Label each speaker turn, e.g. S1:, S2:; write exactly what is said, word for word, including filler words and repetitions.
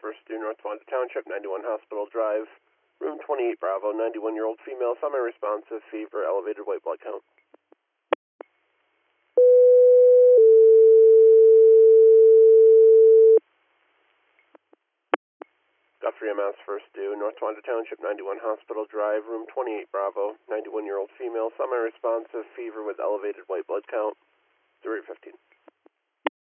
S1: first due North Wanda Township, ninety-one Hospital Drive, room twenty-eight Bravo, ninety-one-year-old female, semi-responsive, fever, elevated white blood count. Guthrie M S first due North Wanda Township, ninety-one Hospital Drive, room twenty-eight Bravo, ninety-one-year-old female, semi-responsive, fever with elevated white blood count, zero eight fifteen.